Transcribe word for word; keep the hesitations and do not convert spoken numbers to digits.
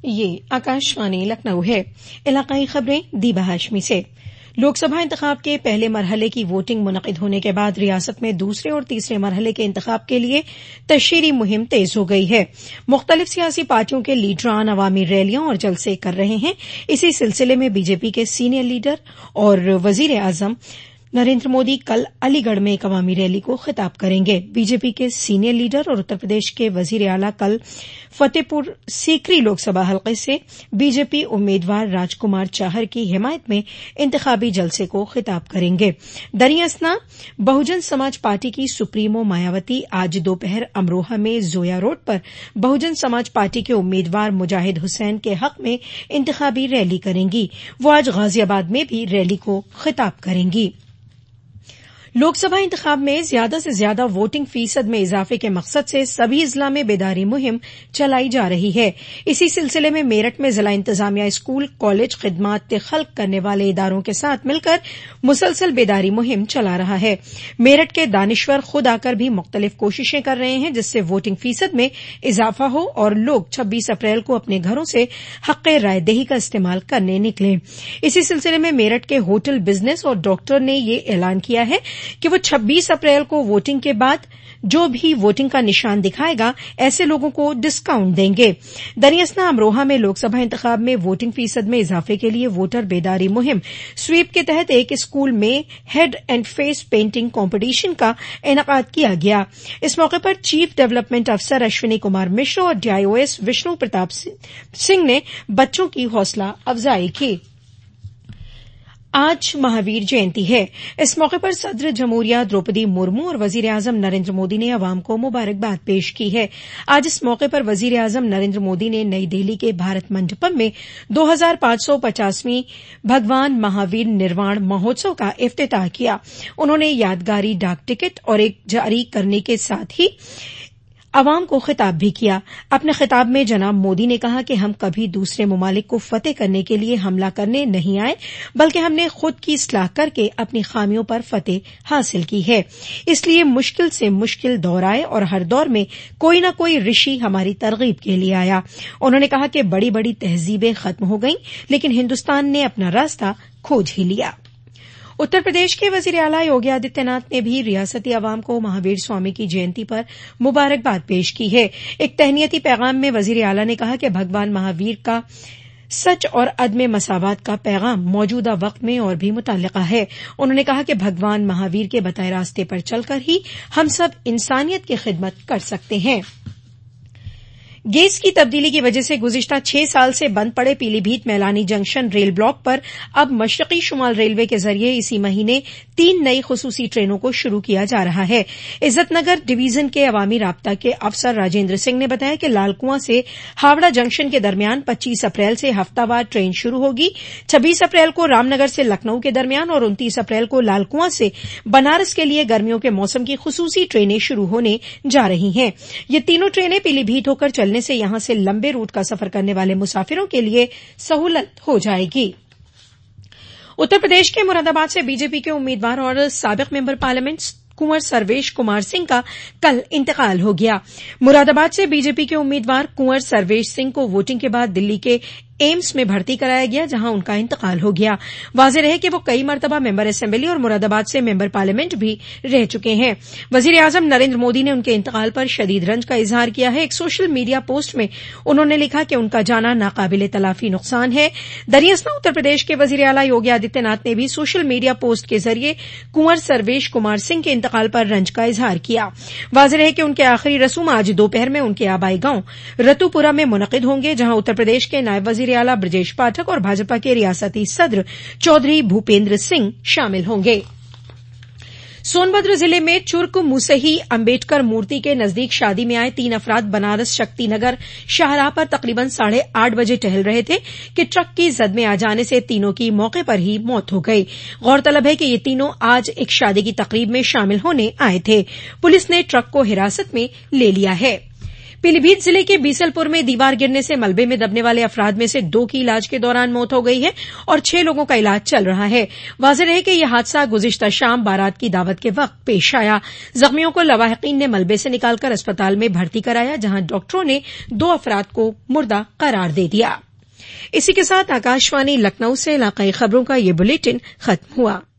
ये आकाशवाणी लखनऊ है। इलाकाई खबरें दीबा हाशमी से। लोकसभा इंतखाब के पहले मरहले की वोटिंग मुनक़िद होने के बाद रियासत में दूसरे और तीसरे मरहले के इंतखाब के लिए तशहीरी मुहिम तेज हो गई है। मुख्तलिफ सियासी पार्टियों के लीडरान अवामी रैलियां और जलसे कर रहे हैं। इसी सिलसिले में बीजेपी के सीनियर लीडर और वजीर आजम नरेंद्र मोदी कल अलीगढ़ में एक अवामी रैली को खिताब करेंगे। बीजेपी के सीनियर लीडर और उत्तर प्रदेश के वजीर आला कल फतेहपुर सीकरी लोकसभा हलके से बीजेपी उम्मीदवार राजकुमार चाहर की हिमायत में इंतखाबी जलसे को खिताब करेंगे। दरियासना बहुजन समाज पार्टी की सुप्रीमो मायावती आज दोपहर अमरोहा में जोया रोड पर बहुजन समाज पार्टी के उम्मीदवार मुजाहिद हुसैन के हक में इंतखाबी रैली करेंगी। वो आज गाजियाबाद में भी रैली को खिताब करेंगी। लोकसभा इंतखाब में ज्यादा से ज्यादा वोटिंग फीसद में इजाफे के मकसद से सभी जिला में बेदारी मुहिम चलाई जा रही है। इसी सिलसिले में मेरठ में जिला इंतजामिया स्कूल कॉलेज खिदमात खल्क करने वाले इदारों के साथ मिलकर मुसलसल बेदारी मुहिम चला रहा है। मेरठ के दानिश्वर खुद आकर भी मुख्तलिफ कोशिशें कर रहे हैं जिससे वोटिंग फीसद में इजाफा हो और लोग छब्बीस अप्रैल को अपने घरों से हक़ रायदही का इस्तेमाल करने निकलें। इसी सिलसिले में मेरठ के होटल बिजनेस और डॉक्टर ने ये ऐलान किया है कि वो छब्बीस अप्रैल को वोटिंग के बाद जो भी वोटिंग का निशान दिखाएगा ऐसे लोगों को डिस्काउंट देंगे। दरियासना अमरोहा में लोकसभा इंतखाब में वोटिंग फीसद में इजाफे के लिए वोटर बेदारी मुहिम स्वीप के तहत एक स्कूल में head and face painting competition का इनेकाद किया गया। इस मौके पर चीफ डेवलपमेंट अफसर अश्विनी कुमार मिश्र और डीआईओएस विष्णु प्रताप सिंह ने बच्चों की हौसला अफजाई की। आज महावीर जयंती है। इस मौके पर सदर जमहूरिया द्रौपदी मुर्मू और वजीर आजम नरेंद्र मोदी ने अवाम को मुबारकबाद पेश की है। आज इस मौके पर वजीर आजम नरेंद्र मोदी ने नई दिल्ली के भारत मंडपम में दो हजार पांच सौ पचासवीं भगवान महावीर निर्वाण महोत्सव का इफ्तिताह किया। उन्होंने यादगारी डाक टिकट और एक जारी करने के साथ ही अवाम को खिताब भी किया। अपने खिताब में जनाब मोदी ने कहा कि हम कभी दूसरे ममालिक को फतेह करने के लिए हमला करने नहीं आए, बल्कि हमने खुद की इस्लाह करके अपनी खामियों पर फतेह हासिल की है। इसलिए मुश्किल से मुश्किल दौर आए और हर दौर में कोई न कोई ऋषि हमारी तरगीब के लिए आया। उन्होंने कहा कि बड़ी बड़ी तहजीबें खत्म हो गईं, लेकिन हिंदुस्तान ने अपना रास्ता खोज ही लिया। उत्तर प्रदेश के वजीर आला योगी आदित्यनाथ ने भी रियासती अवाम को महावीर स्वामी की जयंती पर मुबारकबाद पेश की है। एक तहनीयती पैगाम में वजीर आला ने कहा कि भगवान महावीर का सच और अदम मसावत का पैगाम मौजूदा वक्त में और भी मुतल्लिका है। उन्होंने कहा कि भगवान महावीर के बताए रास्ते पर चलकर ही हम सब इंसानियत की खिदमत कर सकते हैं। गेज की तब्दीली की वजह से गुज़िश्ता छह साल से बंद पड़े Pilibhit Mailani junction rail block पर अब मशरकी शुमाल रेलवे के जरिए इसी महीने तीन नई खुसूसी ट्रेनों को शुरू किया जा रहा है। इज्जतनगर डिवीजन के अवामी राब्ता के अफसर राजेंद्र सिंह ने बताया कि लालकुआं से हावड़ा जंक्शन के दरमियान पच्चीस अप्रैल से हफ्तावार ट्रेन शुरू होगी। छब्बीस अप्रैल को रामनगर से लखनऊ के दरमियान और उनतीस अप्रैल को लालकुआं से बनारस के लिए गर्मियों के मौसम की खुसूसी ट्रेनें शुरू होने जा रही हैं। ये तीनों ट्रेनें पीलीभीत होकर चलने से यहां से लंबे रूट का सफर करने वाले मुसाफिरों के लिए सहूलत हो जाएगी। उत्तर प्रदेश के मुरादाबाद से बीजेपी के उम्मीदवार और साबिक मेंबर पार्लियामेंट कुंवर सर्वेश कुमार सिंह का कल इंतकाल हो गया। मुरादाबाद से बीजेपी के उम्मीदवार कुंवर सर्वेश सिंह को वोटिंग के बाद दिल्ली के एम्स में भर्ती कराया गया, जहां उनका इंतकाल हो गया। वाज़ेह रहे कि वो कई मरतबा मेंबर असेंबली और मुरादाबाद से मेंबर पार्लियामेंट भी रह चुके हैं। वजीर आजम नरेंद्र मोदी ने उनके इंतकाल पर शदीद रंज का इजहार किया है। एक सोशल मीडिया पोस्ट में उन्होंने लिखा कि उनका जाना नाकाबिले तलाफी नुकसान है। दरियासना उत्तर प्रदेश के वजीर आला योगी आदित्यनाथ ने भी सोशल मीडिया पोस्ट के जरिए कुंवर सर्वेश कुमार सिंह के इंतकाल पर रंज का इजहार किया। वाज़ेह रहे कि उनके आखिरी रसूम आज दोपहर में उनके आबाई गांव रतुपुरा में मुनक़िद होंगे, जहां उत्तर प्रदेश के नायब वजीर आला ब्रजेश पाठक और भाजपा के रियासती सदर चौधरी भूपेंद्र सिंह शामिल होंगे। सोनभद्र जिले में चुर्क मुसही अंबेडकर मूर्ति के नजदीक शादी में आए तीन अफराद बनारस शक्तिनगर शाहराह पर तकरीबन साढ़े आठ बजे टहल रहे थे कि ट्रक की जद में आ जाने से तीनों की मौके पर ही मौत हो गई। गौरतलब है कि ये तीनों आज एक शादी की तकरीब में शामिल होने आए थे। पुलिस ने ट्रक को हिरासत में ले लिया है। पीलीभीत जिले के बीसलपुर में दीवार गिरने से मलबे में दबने वाले अफराद में से दो की इलाज के दौरान मौत हो गई है और छह लोगों का इलाज चल रहा है। वाज़ेह रहे कि यह हादसा गुज़िश्ता शाम बारात की दावत के वक्त पेश आया। जख्मियों को लवाहिकीन ने मलबे से निकालकर अस्पताल में भर्ती कराया, जहां डॉक्टरों ने दो अफराद को मुर्दा करार दे दिया। इसी के साथ आकाशवाणी लखनऊ से इलाकाई खबरों का ये बुलेटिन खत्म हुआ।